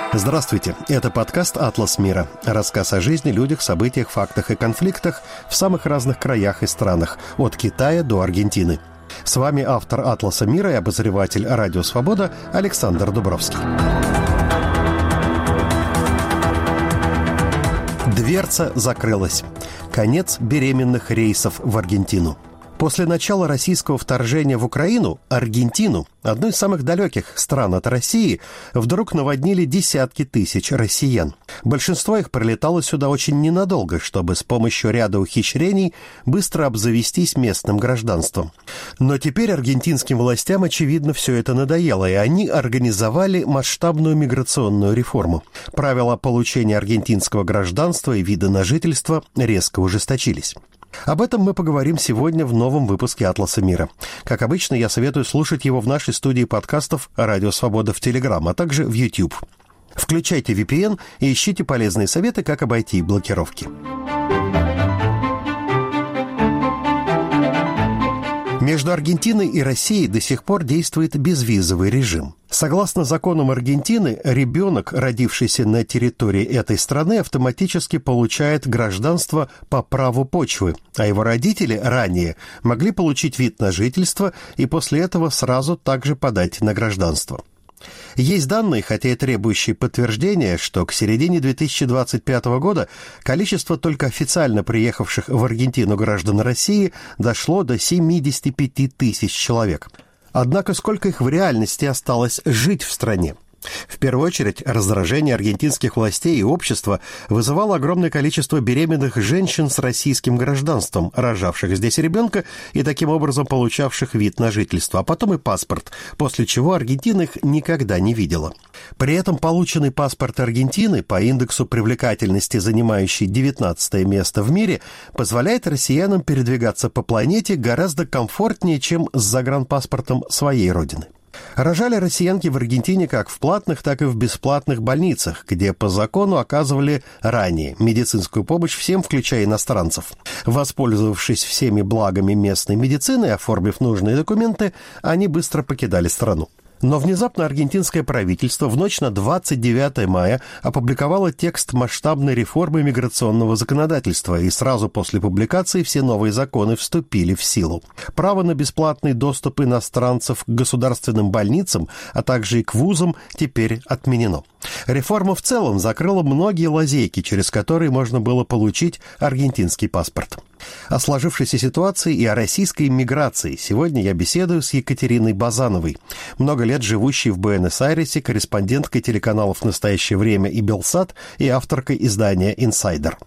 Здравствуйте, это подкаст «Атлас мира». Рассказ о жизни, людях, событиях, фактах и конфликтах в самых разных краях и странах, от Китая до Аргентины. С вами автор «Атласа мира» и обозреватель «Радио Свобода» Александр Дубровский. Дверца закрылась. Конец беременных рейсов в Аргентину. После начала российского вторжения в Украину, Аргентину, одну из самых далеких стран от России, вдруг наводнили десятки тысяч россиян. Большинство их прилетало сюда очень ненадолго, чтобы с помощью ряда ухищрений быстро обзавестись местным гражданством. Но теперь аргентинским властям, очевидно, все это надоело, и они организовали масштабную миграционную реформу. Правила получения аргентинского гражданства и вида на жительство резко ужесточились. Об этом мы поговорим сегодня в новом выпуске «Атласа мира». Как обычно, я советую слушать его в нашей студии подкастов «Радио Свобода» в Telegram, а также в YouTube. Включайте VPN и ищите полезные советы, как обойти блокировки. Между Аргентиной и Россией до сих пор действует безвизовый режим. Согласно законам Аргентины, ребенок, родившийся на территории этой страны, автоматически получает гражданство по праву почвы, а его родители ранее могли получить вид на жительство и после этого сразу также подать на гражданство. Есть данные, хотя и требующие подтверждения, что к середине 2025 года количество только официально приехавших в Аргентину граждан России дошло до 75 тысяч человек. Однако сколько их в реальности осталось жить в стране? В первую очередь, раздражение аргентинских властей и общества вызывало огромное количество беременных женщин с российским гражданством, рожавших здесь ребенка и таким образом получавших вид на жительство, а потом и паспорт, после чего Аргентина их никогда не видела. При этом полученный паспорт Аргентины, по индексу привлекательности занимающий 19 место в мире, позволяет россиянам передвигаться по планете гораздо комфортнее, чем с загранпаспортом своей родины. Рожали россиянки в Аргентине как в платных, так и в бесплатных больницах, где по закону оказывали ранее медицинскую помощь всем, включая иностранцев. Воспользовавшись всеми благами местной медицины и оформив нужные документы, они быстро покидали страну. Но внезапно аргентинское правительство в ночь на 29 мая опубликовало текст масштабной реформы миграционного законодательства, и сразу после публикации все новые законы вступили в силу. Право на бесплатный доступ иностранцев к государственным больницам, а также и к вузам теперь отменено. Реформа в целом закрыла многие лазейки, через которые можно было получить аргентинский паспорт. О сложившейся ситуации и о российской миграции сегодня я беседую с Екатериной Базановой, много лет живущей в Буэнос-Айресе, корреспонденткой телеканалов «Настоящее время» и «Белсат» и авторкой издания «Инсайдер».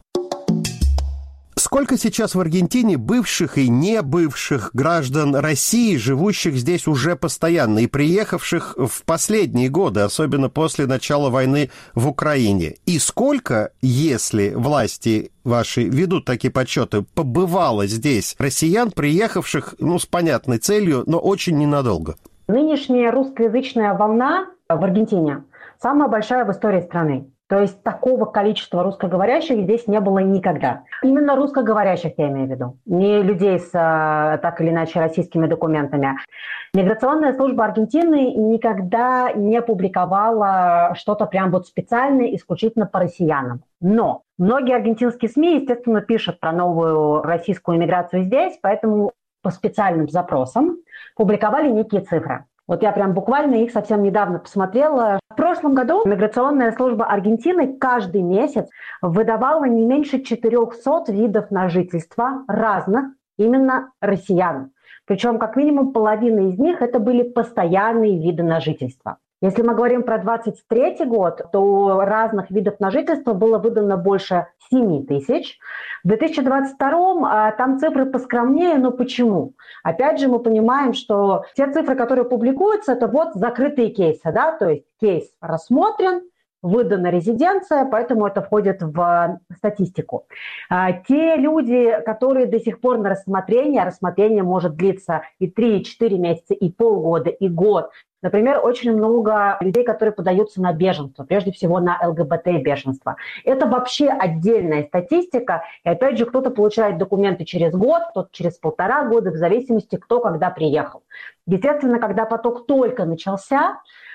Сколько сейчас в Аргентине бывших и не бывших граждан России, живущих здесь уже постоянно и приехавших в последние годы, особенно после начала войны в Украине? И сколько, если власти ваши ведут такие подсчеты, побывало здесь россиян, приехавших, с понятной целью, но очень ненадолго? Нынешняя русскоязычная волна в Аргентине самая большая в истории страны. То есть такого количества русскоговорящих здесь не было никогда. Именно русскоговорящих я имею в виду, не людей с так или иначе российскими документами. Миграционная служба Аргентины никогда не публиковала что-то прям специальное исключительно по россиянам. Но многие аргентинские СМИ, естественно, пишут про новую российскую иммиграцию здесь, поэтому по специальным запросам публиковали некие цифры. Вот я прям буквально их совсем недавно посмотрела. В прошлом году миграционная служба Аргентины каждый месяц выдавала не меньше 400 видов на жительство разных именно россиян. Причем как минимум половина из них это были постоянные виды на жительство. Если мы говорим про 2023 год, то разных видов на жительство было выдано больше 7 тысяч. В 2022 там цифры поскромнее, но почему? Опять же, мы понимаем, что те цифры, которые публикуются, это закрытые кейсы, да, то есть кейс рассмотрен, выдана резиденция, поэтому это входит в статистику. Те люди, которые до сих пор на рассмотрение может длиться и 3, и 4 месяца, и полгода, и год. Например, очень много людей, которые подаются на беженство, прежде всего на ЛГБТ-беженство. Это вообще отдельная статистика. И опять же, кто-то получает документы через год, кто-то через 1,5 года, в зависимости, кто когда приехал. Естественно, когда поток только начался,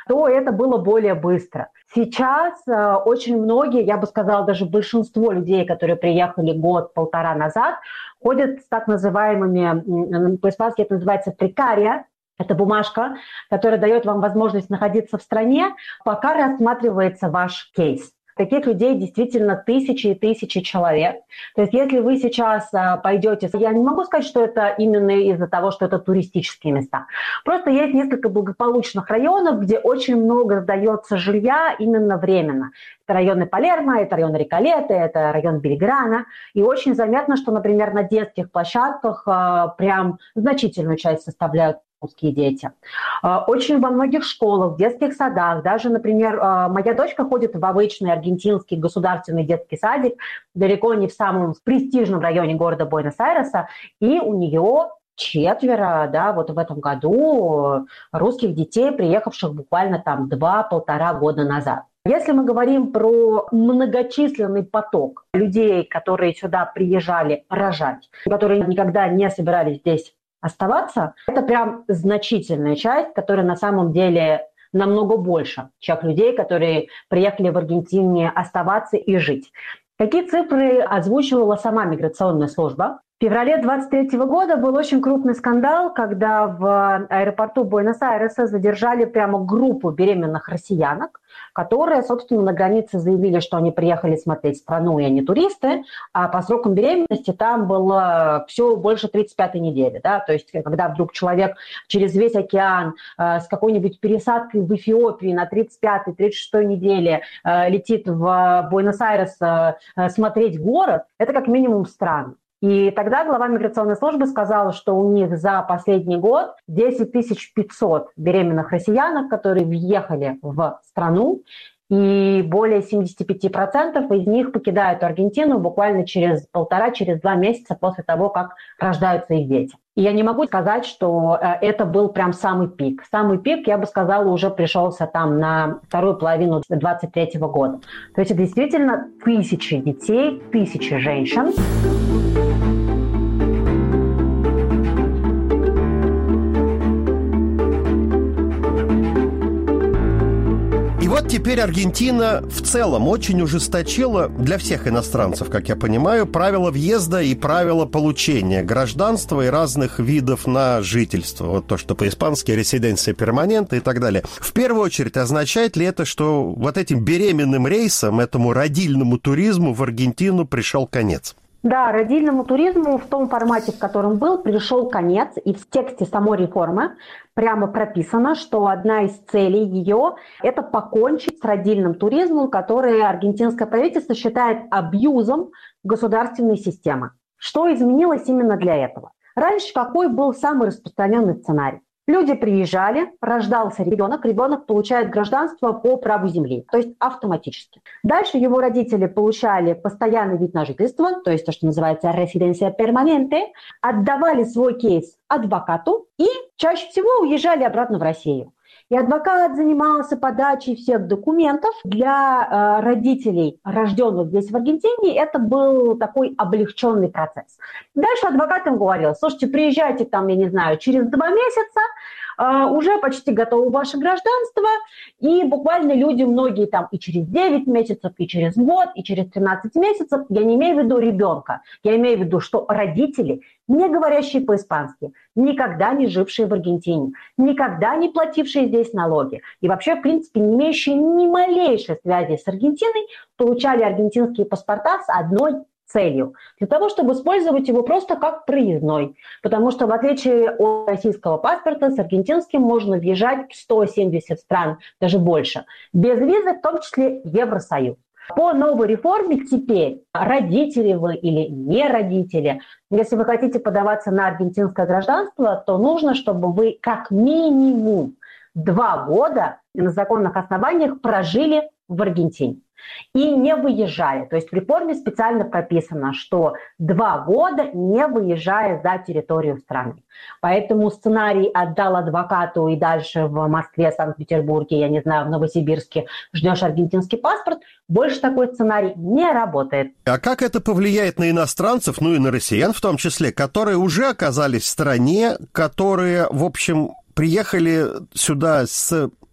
то это было более быстро. Сейчас очень многие, я бы сказала, даже большинство людей, которые приехали год-полтора назад, ходят с так называемыми, по-испански это называется прекария. Это бумажка, которая дает вам возможность находиться в стране, пока рассматривается ваш кейс. Таких людей действительно тысячи и тысячи человек. То есть если вы сейчас пойдете... Я не могу сказать, что это именно из-за того, что это туристические места. Просто есть несколько благополучных районов, где очень много сдается жилья именно временно. Это районы Палермо, это район Реколета, это район Бельграна. И очень заметно, что, например, на детских площадках прям значительную часть составляют русские дети. Очень во многих школах, в детских садах, даже, например, моя дочка ходит в обычный аргентинский государственный детский садик, далеко не в самом престижном районе города Буэнос-Айреса, и у нее 4, да, вот в этом году русских детей, приехавших буквально там 2-1,5 года назад. Если мы говорим про многочисленный поток людей, которые сюда приезжали рожать, которые никогда не собирались здесь оставаться, это прям значительная часть, которая на самом деле намного больше, чем людей, которые приехали в Аргентине оставаться и жить. Какие цифры озвучивала сама миграционная служба? В феврале 2023 года был очень крупный скандал, когда в аэропорту Буэнос-Айреса задержали прямо группу беременных россиянок, которые, собственно, на границе заявили, что они приехали смотреть страну, и они туристы, а по срокам беременности там было все больше 35-й недели. Да? То есть когда вдруг человек через весь океан с какой-нибудь пересадкой в Эфиопии на 35-й, 36-й неделе летит в Буэнос-Айрес смотреть город, это как минимум странно. И тогда глава миграционной службы сказала, что у них за последний год 10 500 беременных россиянок, которые въехали в страну, и более 75% из них покидают Аргентину буквально через 1,5-2 месяца после того, как рождаются их дети. И я не могу сказать, что это был прям самый пик. Самый пик, я бы сказала, уже пришелся там на вторую половину 2023 года. То есть это действительно тысячи детей, тысячи женщин. И вот теперь Аргентина в целом очень ужесточила для всех иностранцев, как я понимаю, правила въезда и правила получения гражданства и разных видов на жительство. Вот то, что по-испански «резиденция перманента» и так далее. В первую очередь, означает ли это, что вот этим беременным рейсам, этому родильному туризму в Аргентину пришел конец? Да, родильному туризму в том формате, в котором был, пришел конец. И в тексте самой реформы прямо прописано, что одна из целей ее – это покончить с родильным туризмом, который аргентинское правительство считает абьюзом государственной системы. Что изменилось именно для этого? Раньше какой был самый распространенный сценарий? Люди приезжали, рождался ребенок получает гражданство по праву земли, то есть автоматически. Дальше его родители получали постоянный вид на жительство, то есть то, что называется «резиденция перманенте», отдавали свой кейс адвокату и чаще всего уезжали обратно в Россию. И адвокат занимался подачей всех документов. Для родителей, рожденных здесь в Аргентине, это был такой облегченный процесс. Дальше адвокат им говорил: слушайте, приезжайте там, я не знаю, через 2 месяца, уже почти готово ваше гражданство, и буквально люди, многие там и через 9 месяцев, и через год, и через 13 месяцев, я не имею в виду ребенка, я имею в виду, что родители, не говорящие по-испански, никогда не жившие в Аргентине, никогда не платившие здесь налоги, и вообще, в принципе, не имеющие ни малейшей связи с Аргентиной, получали аргентинские паспорта с одной целью, для того, чтобы использовать его просто как проездной. Потому что в отличие от российского паспорта, с аргентинским можно въезжать в 170 стран, даже больше, без визы, в том числе Евросоюз. По новой реформе теперь родители вы или не родители, если вы хотите подаваться на аргентинское гражданство, то нужно, чтобы вы как минимум 2 года на законных основаниях прожили в Аргентине и не выезжали. То есть в реформе специально прописано, что 2 года не выезжая за территорию страны. Поэтому сценарий «отдал адвокату и дальше в Москве, Санкт-Петербурге, я не знаю, в Новосибирске ждешь аргентинский паспорт», больше такой сценарий не работает. А как это повлияет на иностранцев, ну и на россиян в том числе, которые уже оказались в стране, которые, в общем, приехали сюда с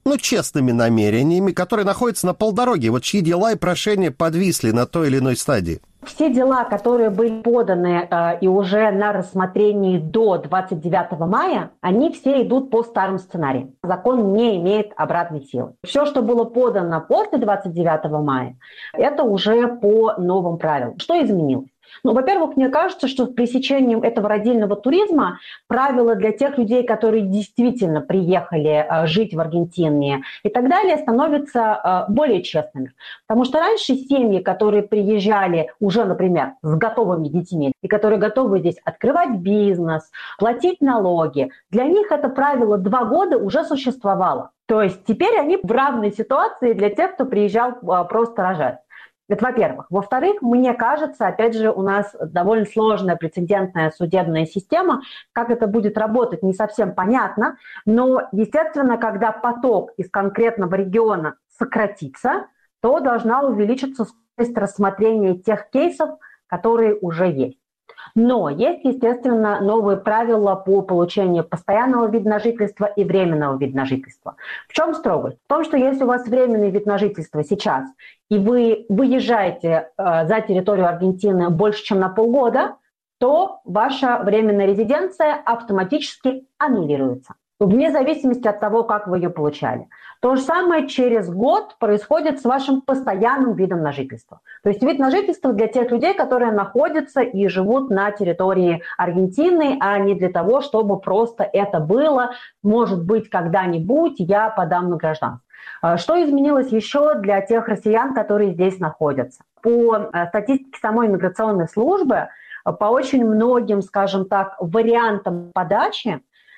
честными намерениями, которые находятся на полдороге, вот чьи дела и прошения подвисли на той или иной стадии? Все дела, которые были поданы и уже на рассмотрении до 29 мая, они все идут по старым сценариям. Закон не имеет обратной силы. Все, что было подано после 29 мая, это уже по новым правилам. Что изменилось? Во-первых, мне кажется, что с пресечением этого родильного туризма правила для тех людей, которые действительно приехали жить в Аргентине и так далее, становятся более честными. Потому что раньше семьи, которые приезжали уже, например, с готовыми детьми, и которые готовы здесь открывать бизнес, платить налоги, для них это правило 2 года уже существовало. То есть теперь они в равной ситуации для тех, кто приезжал просто рожать. Это во-первых. Во-вторых, мне кажется, опять же, у нас довольно сложная прецедентная судебная система. Как это будет работать, не совсем понятно. Но, естественно, когда поток из конкретного региона сократится, то должна увеличиться скорость рассмотрения тех кейсов, которые уже есть. Но есть, естественно, новые правила по получению постоянного вида на жительство и временного вида на жительство. В чем строгость? В том, что если у вас временный вид на жительство сейчас, и вы выезжаете за территорию Аргентины больше, чем на полгода, то ваша временная резиденция автоматически аннулируется, вне зависимости от того, как вы ее получали. То же самое через год происходит с вашим постоянным видом на жительство. То есть вид на жительство для тех людей, которые находятся и живут на территории Аргентины, а не для того, чтобы просто это было, может быть, когда-нибудь я подам на гражданство. Что изменилось еще для тех россиян, которые здесь находятся? По статистике самой миграционной службы, по очень многим, скажем так, вариантам подачи,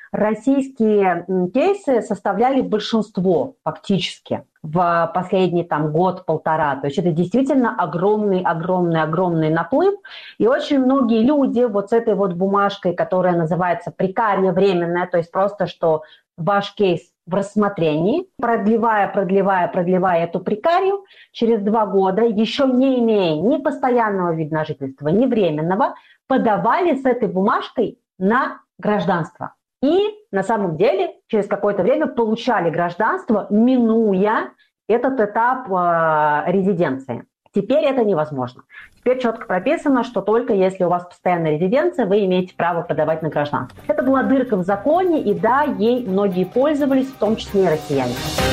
российские кейсы составляли большинство фактически в последний год-полтора. То есть это действительно огромный наплыв. И очень многие люди вот с этой вот бумажкой, которая называется прекария временная, то есть просто что ваш кейс в рассмотрении, продлевая эту прекарию, через 2 года, еще не имея ни постоянного вида на жительство, ни временного, подавали с этой бумажкой на гражданство. И на самом деле через какое-то время получали гражданство, минуя этот этап резиденции. Теперь это невозможно. Теперь четко прописано, что только если у вас постоянная резиденция, вы имеете право подавать на гражданство. Это была дырка в законе, и да, ей многие пользовались, в том числе и россияне.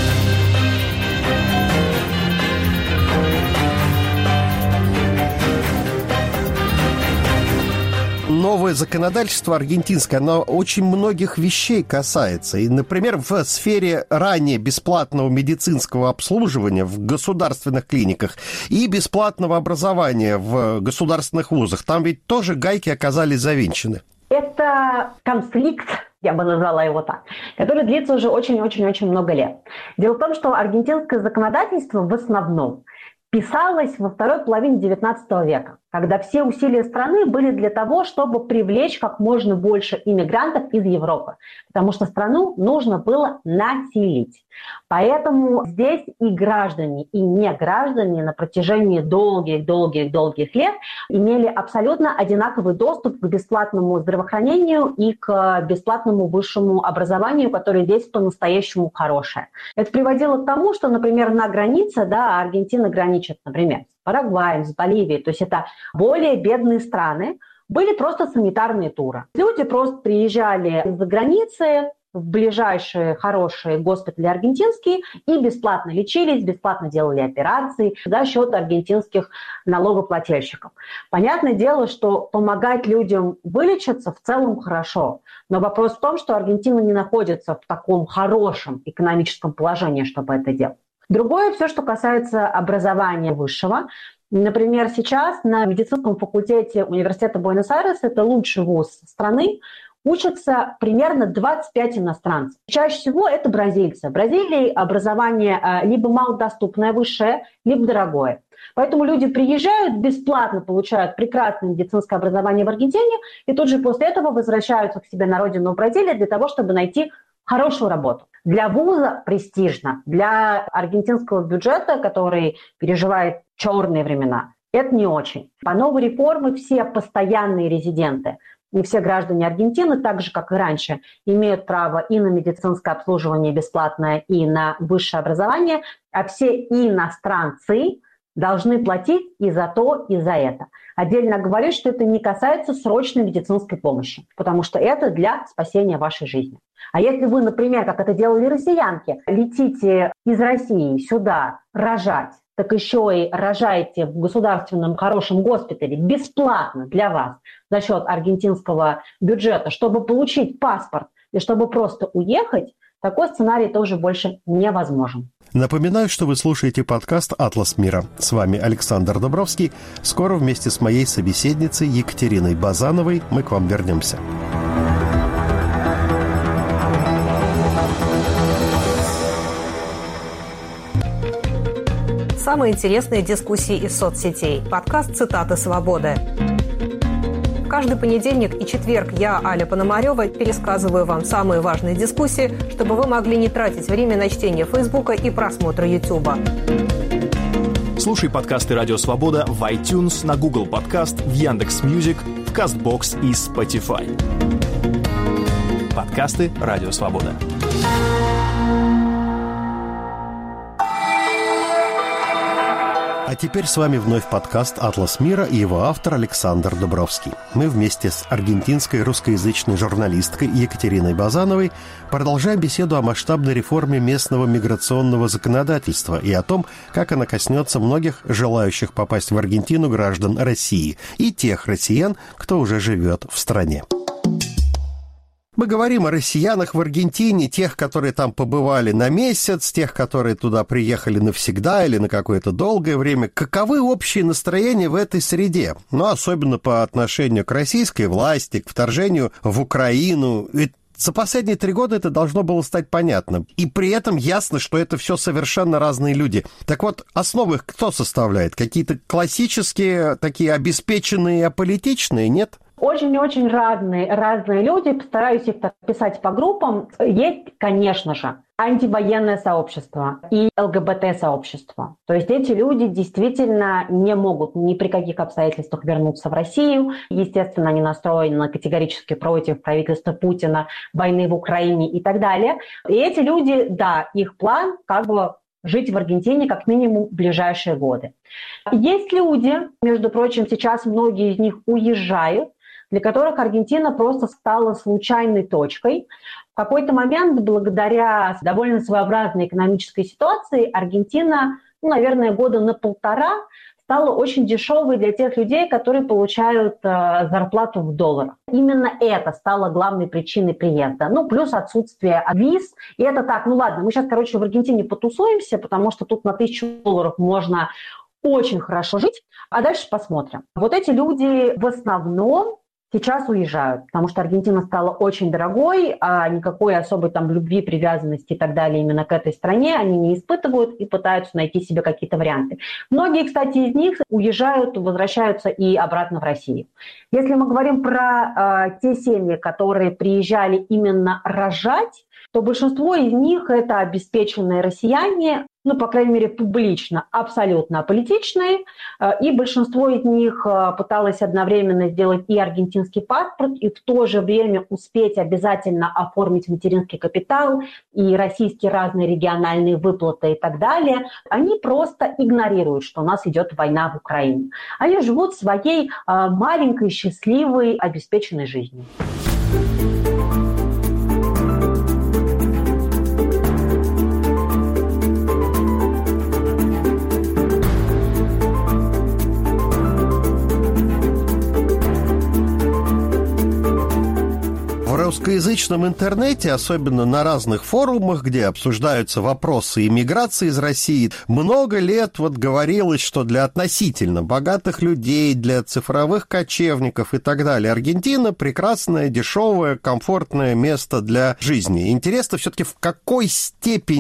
Новое законодательство аргентинское, оно очень многих вещей касается. И, например, в сфере ранее бесплатного медицинского обслуживания в государственных клиниках и бесплатного образования в государственных вузах, там ведь тоже гайки оказались завинчены. Это конфликт, я бы назвала его так, который длится уже очень-очень-очень много лет. Дело в том, что аргентинское законодательство в основном писалось во второй половине XIX века, когда все усилия страны были для того, чтобы привлечь как можно больше иммигрантов из Европы, потому что страну нужно было населить. Поэтому здесь и граждане, и не граждане на протяжении долгих лет имели абсолютно одинаковый доступ к бесплатному здравоохранению и к бесплатному высшему образованию, которое здесь по-настоящему хорошее. Это приводило к тому, что, например, на границе, Аргентина граничит, например, с Парагваем, с Боливией, то есть это более бедные страны, были просто санитарные туры. Люди просто приезжали из-за границы в ближайшие хорошие госпитали аргентинские и бесплатно лечились, бесплатно делали операции за счет аргентинских налогоплательщиков. Понятное дело, что помогать людям вылечиться в целом хорошо, но вопрос в том, что Аргентина не находится в таком хорошем экономическом положении, чтобы это делать. Другое, все, что касается образования высшего. Например, сейчас на медицинском факультете Университета Буэнос-Айреса, это лучший вуз страны, учатся примерно 25 иностранцев. Чаще всего это бразильцы. В Бразилии образование либо малодоступное высшее, либо дорогое. Поэтому люди приезжают, бесплатно получают прекрасное медицинское образование в Аргентине и тут же после этого возвращаются к себе на родину в Бразилию для того, чтобы найти хорошую работу. Для вуза престижно, для аргентинского бюджета, который переживает черные времена, это не очень. По новой реформе все постоянные резиденты не все граждане Аргентины, так же, как и раньше, имеют право и на медицинское обслуживание бесплатное, и на высшее образование, а все иностранцы должны платить и за то, и за это. Отдельно говорю, что это не касается срочной медицинской помощи, потому что это для спасения вашей жизни. А если вы, например, как это делали россиянки, летите из России сюда рожать, так еще и рожаете в государственном хорошем госпитале бесплатно для вас за счет аргентинского бюджета, чтобы получить паспорт и чтобы просто уехать, такой сценарий тоже больше невозможен. Напоминаю, что вы слушаете подкаст «Атлас мира». С вами Александр Дубровский. Скоро вместе с моей собеседницей Екатериной Базановой мы к вам вернемся. Самые интересные дискуссии из соцсетей. Подкаст «Цитаты свободы». Каждый понедельник и четверг я, Аля Пономарева, пересказываю вам самые важные дискуссии, чтобы вы могли не тратить время на чтение Фейсбука и просмотра Ютуба. Слушай подкасты «Радио Свобода» в iTunes, на Google Подкаст, в Яндекс.Мьюзик, в Кастбокс и Spotify. Подкасты «Радио Свобода». А теперь с вами вновь подкаст «Атлас мира» и его автор Александр Дубровский. Мы вместе с аргентинской русскоязычной журналисткой Екатериной Базановой продолжаем беседу о масштабной реформе местного миграционного законодательства и о том, как она коснется многих желающих попасть в Аргентину граждан России и тех россиян, кто уже живет в стране. Мы говорим о россиянах в Аргентине, тех, которые там побывали на месяц, тех, которые туда приехали навсегда или на какое-то долгое время. Каковы общие настроения в этой среде? Ну, особенно по отношению к российской власти, к вторжению в Украину. Ведь за последние 3 года это должно было стать понятно. И при этом ясно, что это все совершенно разные люди. Так вот, основы их кто составляет? Какие-то классические, такие обеспеченные, аполитичные, нет? Очень-очень разные люди, постараюсь их писать по группам. Есть, конечно же, антивоенное сообщество и ЛГБТ-сообщество. То есть эти люди действительно не могут ни при каких обстоятельствах вернуться в Россию. Естественно, они настроены категорически против правительства Путина, войны в Украине и так далее. И эти люди, да, их план жить в Аргентине как минимум в ближайшие годы. Есть люди, между прочим, сейчас многие из них уезжают, для которых Аргентина просто стала случайной точкой. В какой-то момент, благодаря довольно своеобразной экономической ситуации, Аргентина, наверное, года на 1,5 стала очень дешевой для тех людей, которые получают зарплату в долларах. Именно это стало главной причиной приезда. Плюс отсутствие виз. И это так, ладно, мы сейчас, в Аргентине потусуемся, потому что тут на $1000 можно очень хорошо жить, а дальше посмотрим. Вот эти люди в основном сейчас уезжают, потому что Аргентина стала очень дорогой, а никакой особой любви, привязанности и так далее именно к этой стране они не испытывают и пытаются найти себе какие-то варианты. Многие, кстати, из них уезжают, возвращаются и обратно в Россию. Если мы говорим про те семьи, которые приезжали именно рожать, то большинство из них это обеспеченные россияне, по крайней мере, публично, абсолютно аполитичные, и большинство из них пыталось одновременно сделать и аргентинский паспорт, и в то же время успеть обязательно оформить материнский капитал, и российские разные региональные выплаты и так далее. Они просто игнорируют, что у нас идет война в Украине. Они живут своей маленькой, счастливой, обеспеченной жизнью. В русскоязычном интернете, особенно на разных форумах, где обсуждаются вопросы иммиграции из России, много лет говорилось, что для относительно богатых людей, для цифровых кочевников и так далее Аргентина прекрасное, дешевое, комфортное место для жизни. Интересно все-таки, в какой степени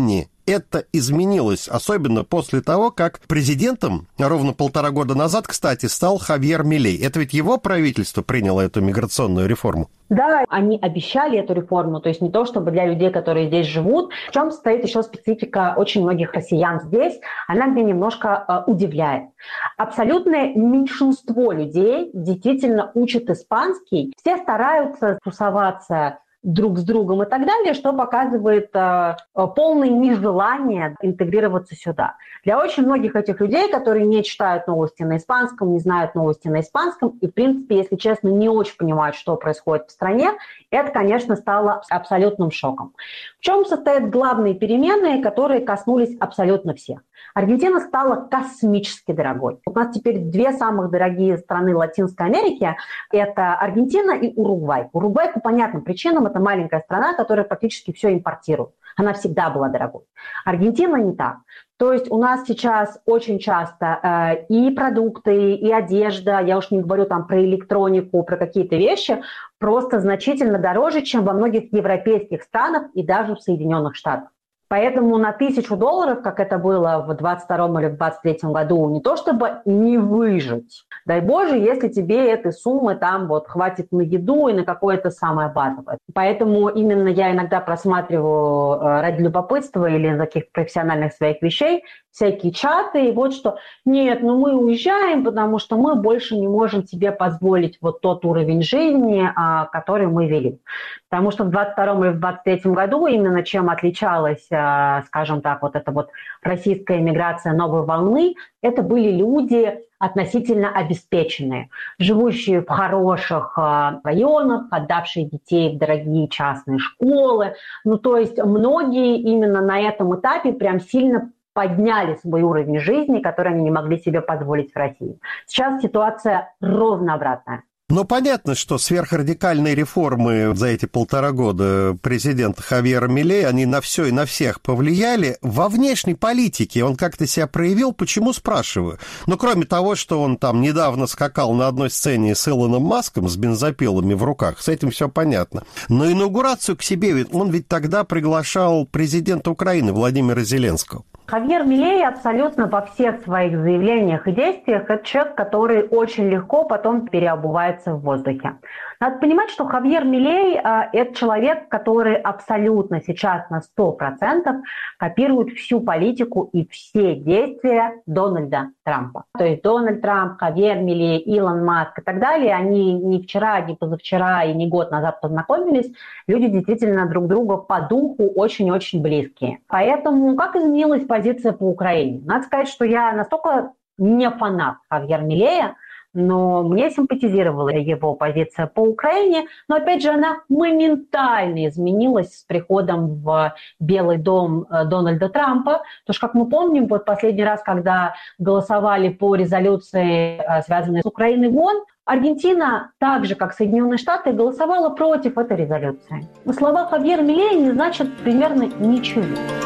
это изменилось, особенно после того, как президентом ровно 1,5 года назад, кстати, стал Хавьер Милей. Это ведь его правительство приняло эту миграционную реформу? Да, они обещали эту реформу, то есть не то, чтобы для людей, которые здесь живут. В чем состоит еще специфика очень многих россиян здесь, она меня немножко удивляет. Абсолютное меньшинство людей действительно учат испанский, все стараются тусоваться друг с другом и так далее, что показывает полное нежелание интегрироваться сюда. Для очень многих этих людей, которые не читают новости на испанском, не знают новости на испанском и, в принципе, если честно, не очень понимают, что происходит в стране, это, конечно, стало абсолютным шоком. В чем состоят главные перемены, которые коснулись абсолютно всех? Аргентина стала космически дорогой. У нас теперь 2 самых дорогие страны Латинской Америки – это Аргентина и Уругвай. Уругвай по понятным причинам – это маленькая страна, которая практически все импортирует. Она всегда была дорогой. Аргентина не так. То есть у нас сейчас очень часто и продукты, и одежда, я уж не говорю там про электронику, про какие-то вещи, просто значительно дороже, чем во многих европейских странах и даже в Соединенных Штатах. Поэтому на $1000, как это было в 2022 или в 2023 году, не то чтобы не выжить. Дай Боже, если тебе этой суммы там вот хватит на еду и на какое-то самое базовое. Поэтому именно я иногда просматриваю ради любопытства или из каких-то профессиональных своих вещей всякие чаты, и вот что, нет, ну мы уезжаем, потому что мы больше не можем себе позволить вот тот уровень жизни, который мы вели. Потому что в 2022 или в 2023 году именно чем отличалась, скажем так, вот эта вот российская эмиграция новой волны, это были люди относительно обеспеченные, живущие в хороших районах, отдавшие детей в дорогие частные школы. Ну, то есть многие именно на этом этапе прям сильно подняли свой уровень жизни, который они не могли себе позволить в России. Сейчас ситуация ровно обратная. Но понятно, что сверхрадикальные реформы за эти 1,5 года президента Хавьера Милея, они на все и на всех повлияли. Во внешней политике он как-то себя проявил, почему, спрашиваю? Ну, кроме того, что он там недавно скакал на одной сцене с Илоном Маском с бензопилами в руках, с этим все понятно. Но инаугурацию к себе, он ведь тогда приглашал президента Украины Владимира Зеленского. Хавьер Милей абсолютно во всех своих заявлениях и действиях это человек, который очень легко потом переобувается в воздухе. Надо понимать, что Хавьер Милей это человек, который абсолютно сейчас на 100% копирует всю политику и все действия Дональда Трампа. То есть Дональд Трамп, Хавьер Милей, Илон Маск и так далее, они не вчера, не позавчера и не год назад познакомились. Люди действительно друг другу по духу очень-очень близкие. Поэтому как изменилась позиция по Украине? Надо сказать, что я настолько не фанат Хавьера Милея, но мне симпатизировала его позиция по Украине. Но, опять же, она моментально изменилась с приходом в Белый дом Дональда Трампа. Потому что, как мы помним, вот последний раз, когда голосовали по резолюции, связанной с Украиной в ООН, Аргентина, так же, как Соединенные Штаты, голосовала против этой резолюции. Но слова Хавьера Милея не значат примерно ничего.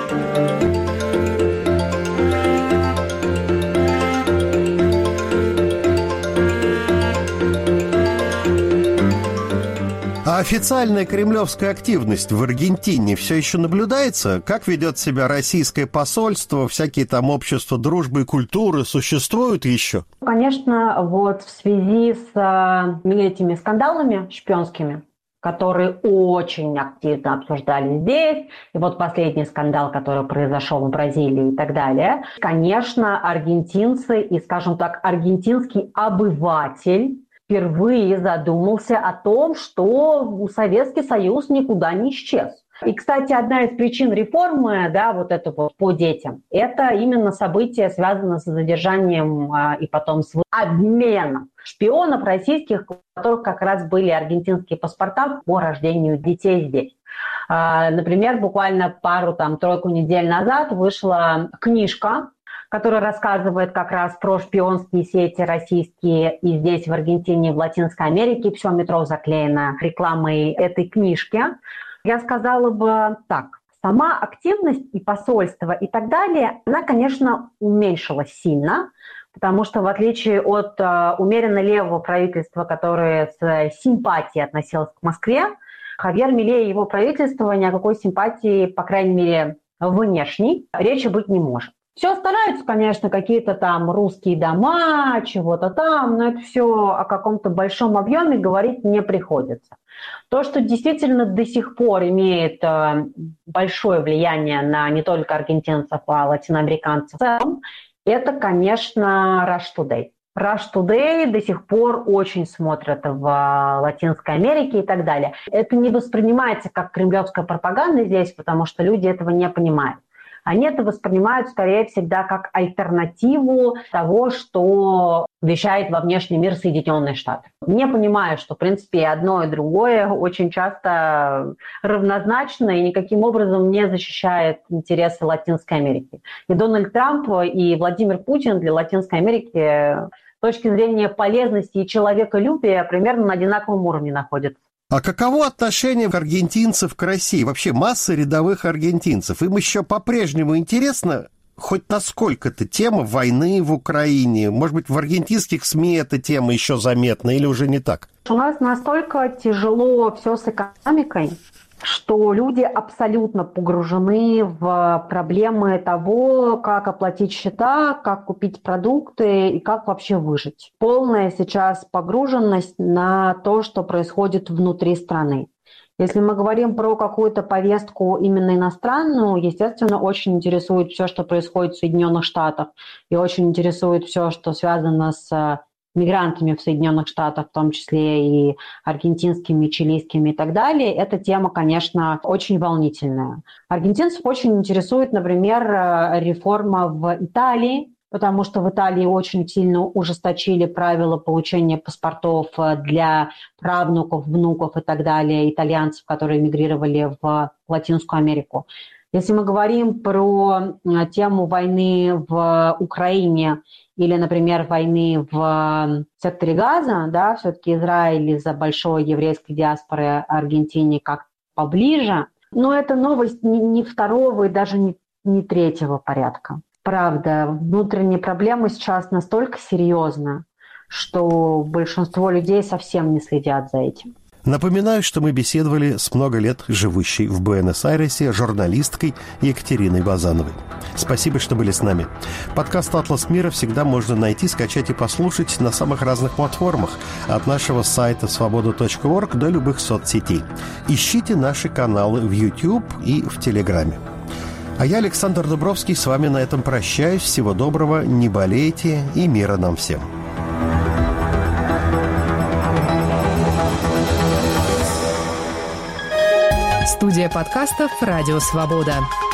А официальная кремлевская активность в Аргентине все еще наблюдается? Как ведет себя российское посольство, всякие там общества дружбы и культуры существуют еще? Конечно, вот в связи с этими скандалами шпионскими, которые очень активно обсуждали здесь, и вот последний скандал, который произошел в Бразилии и так далее, конечно, аргентинцы и, скажем так, аргентинский обыватель впервые задумался о том, что Советский Союз никуда не исчез. И, кстати, одна из причин реформы, да, вот это вот по детям, это именно событие, связанное с задержанием и потом с обменом шпионов российских, у которых как раз были аргентинские паспорта по рождению детей здесь. Например, буквально пару-тройку недель назад вышла книжка, который рассказывает как раз про шпионские сети российские и здесь, в Аргентине, в Латинской Америке. Все метро заклеено рекламой этой книжки. Я сказала бы так. Сама активность и посольство и так далее, она, конечно, уменьшилась сильно, потому что в отличие от умеренно левого правительства, которое с симпатией относилось к Москве, Хавьер Милей и его правительство ни о какой симпатии, по крайней мере, внешней речи быть не может. Все стараются, конечно, какие-то там русские дома, чего-то там, но это все о каком-то большом объеме говорить не приходится. То, что действительно до сих пор имеет большое влияние на не только аргентинцев, а латиноамериканцев в целом, это, конечно, Russia Today. Russia Today до сих пор очень смотрят в Латинской Америке и так далее. Это не воспринимается как кремлевская пропаганда здесь, потому что люди этого не понимают. Они это воспринимают скорее всегда как альтернативу того, что вещает во внешний мир Соединенные Штаты. Не понимаю, что, в принципе, одно и другое очень часто равнозначно и никаким образом не защищает интересы Латинской Америки. И Дональд Трамп, и Владимир Путин для Латинской Америки с точки зрения полезности и человеколюбия примерно на одинаковом уровне находятся. А каково отношение аргентинцев к России? Вообще масса рядовых аргентинцев. Им еще по-прежнему интересно хоть насколько-то тема войны в Украине? Может быть, в аргентинских СМИ эта тема еще заметна или уже не так? У нас настолько тяжело все с экономикой, что люди абсолютно погружены в проблемы того, как оплатить счета, как купить продукты и как вообще выжить. Полная сейчас погруженность на то, что происходит внутри страны. Если мы говорим про какую-то повестку именно иностранную, естественно, очень интересует все, что происходит в Соединенных Штатах, и очень интересует все, что связано с мигрантами в Соединенных Штатах, в том числе и аргентинскими, чилийскими и так далее. Эта тема, конечно, очень волнительная. Аргентинцев очень интересует, например, реформа в Италии, потому что в Италии очень сильно ужесточили правила получения паспортов для правнуков, внуков и так далее, итальянцев, которые эмигрировали в Латинскую Америку. Если мы говорим про тему войны в Украине или, например, войны в секторе Газа, да, все-таки Израиль из-за большой еврейской диаспоры Аргентине как поближе, но это новость не второго и даже не третьего порядка. Правда, внутренние проблемы сейчас настолько серьезны, что большинство людей совсем не следят за этим. Напоминаю, что мы беседовали с много лет живущей в Буэнос-Айресе журналисткой Екатериной Базановой. Спасибо, что были с нами. Подкаст «Атлас мира» всегда можно найти, скачать и послушать на самых разных платформах, от нашего сайта svoboda.org до любых соцсетей. Ищите наши каналы в YouTube и в Телеграме. А я, Александр Дубровский, с вами на этом прощаюсь. Всего доброго, не болейте и мира нам всем. Студия подкастов «Радио Свобода».